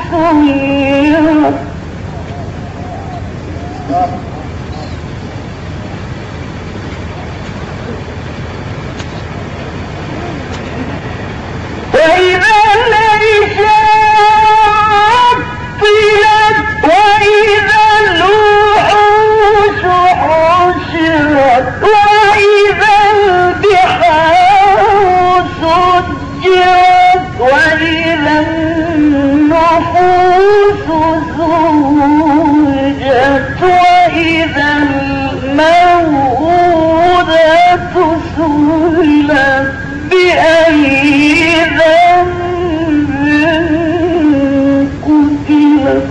سيرت وإذا العشاء طلت وإذا الوحوش حشرت وإذا البحار سجرت وإذا النفوس زوجت وإذا الموءودة سئلت بأي ذنب قتلت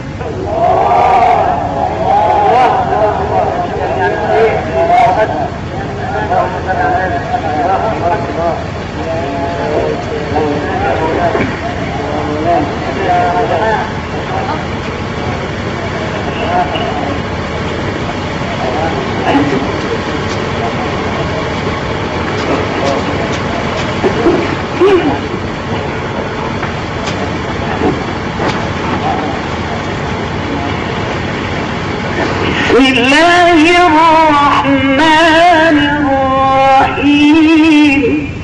بسم الله الرحمن الرحيم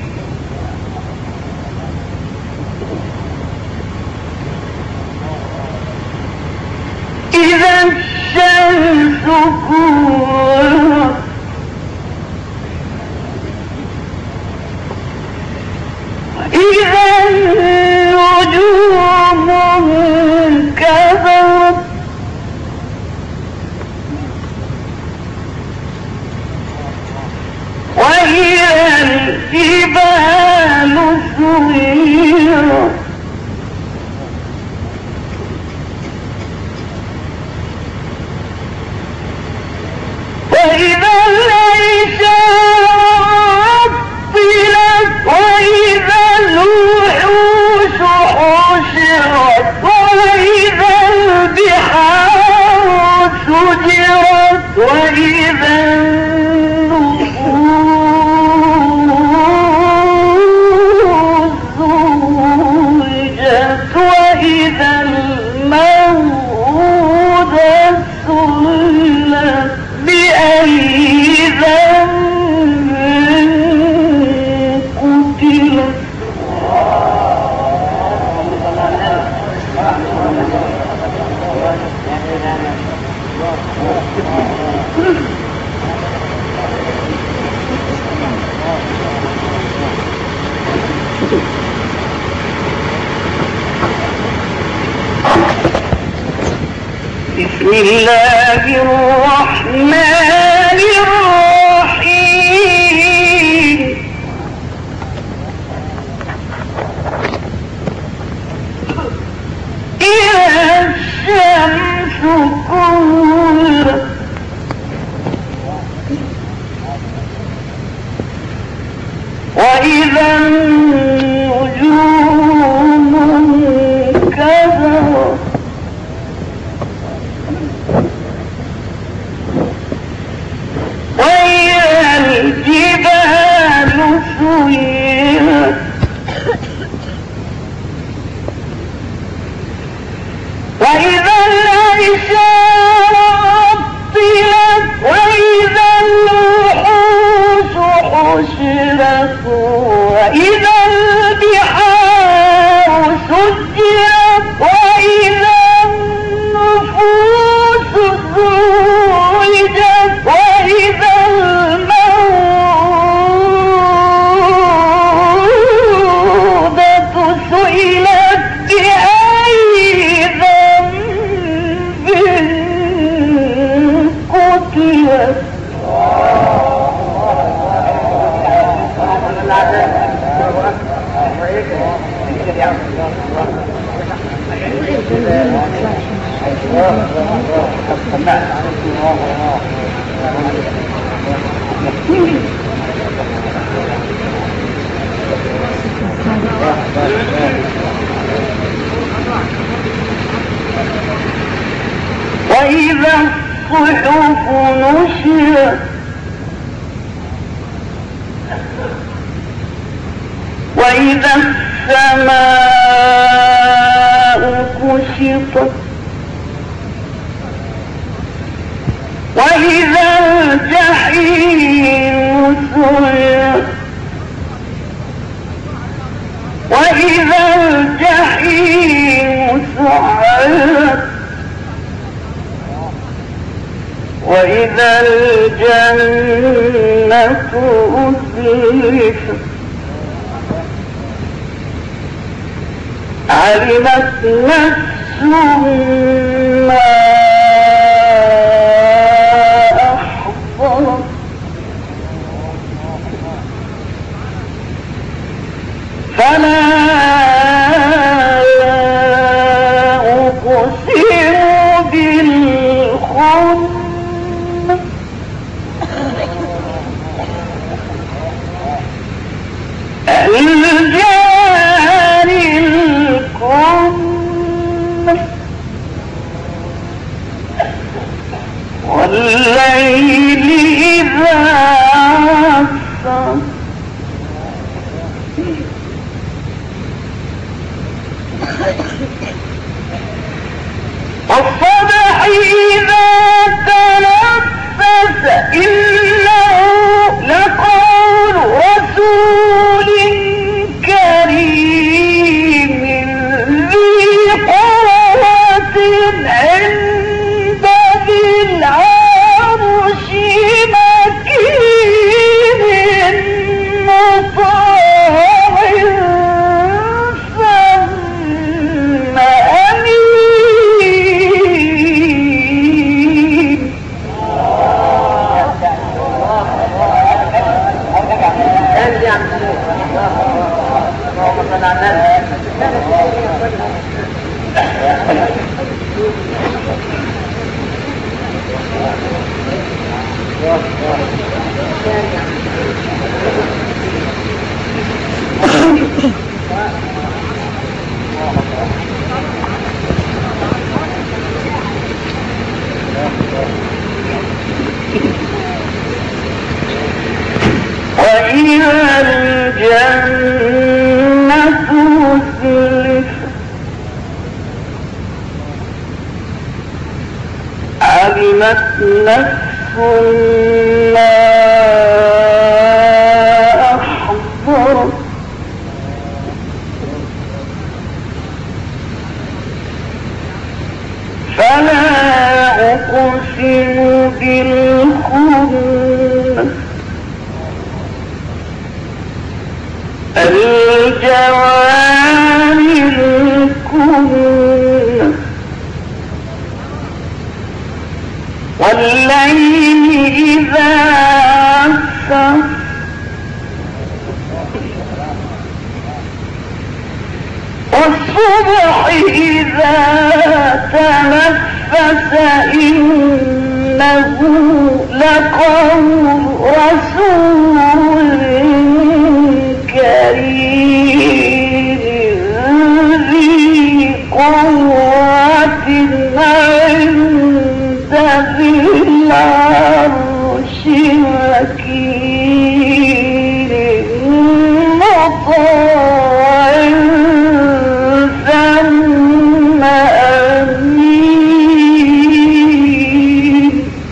إذا الشمس كورت إذا النجوم انكدرت وإذا الجبال سيرت وإذا العشاء طلت وإذا الوحوش حشرت وإذا البحار سجرت وإذا النفوس زوجت وإذا الموءودة سئلت بأي ذنب قتلت بسم الله الرحمن الرحيم إذا الشمس كورت وإذا النجوم انكدرت وإذا الجبال سيرت وإذا العشاء طلت وإذا الوحوش حشرت وإذا البحار سجرت وإذا النفوس زوجت وإذا الموءودة سئلت بأي ذنب قتلت وإذا الصحف نشرت وإذا السماء كشفت نشطت وإذا الجحيم سعرت وإذا الجحيم سعرت وإذا الجنة أزلفت علمت نفس ما أحضرت فلا أقسم بالخنس الجار الكنس والليل إذا عسعس والصبح إذا تنفس إنه لقول رسول كريم ذي قوة عند ذي العرش مكين مطاع ثم أمين. وإذا الجنة أزلفت علمت نفس ما أحضرت فلا أقسم بالخنس الجوار الكنس والليل إذا عسعس والصبح إذا تنفس إنه لقول رسول كريم ذي قوة عند ذي العرش مكين مطاع ثم أمين.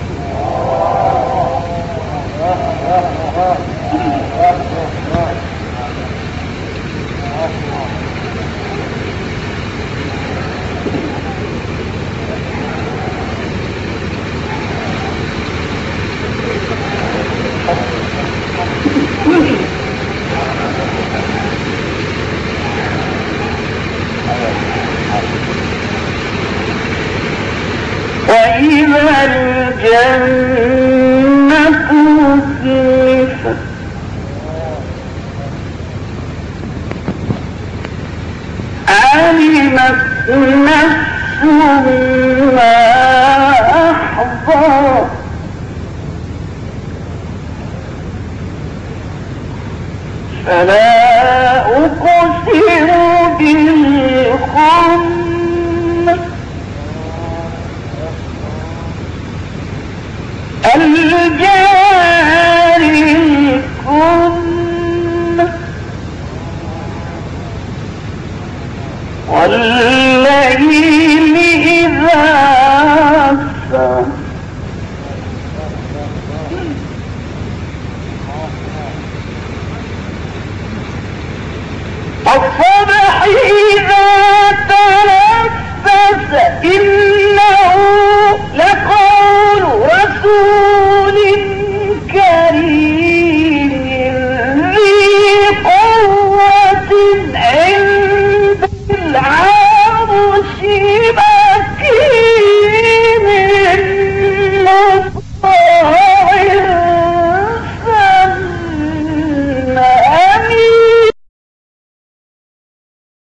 وإذا الجنة أزلفت علمت نفس ما أحضرت فلا أقسم بالخنس الجار الكنس والليل إن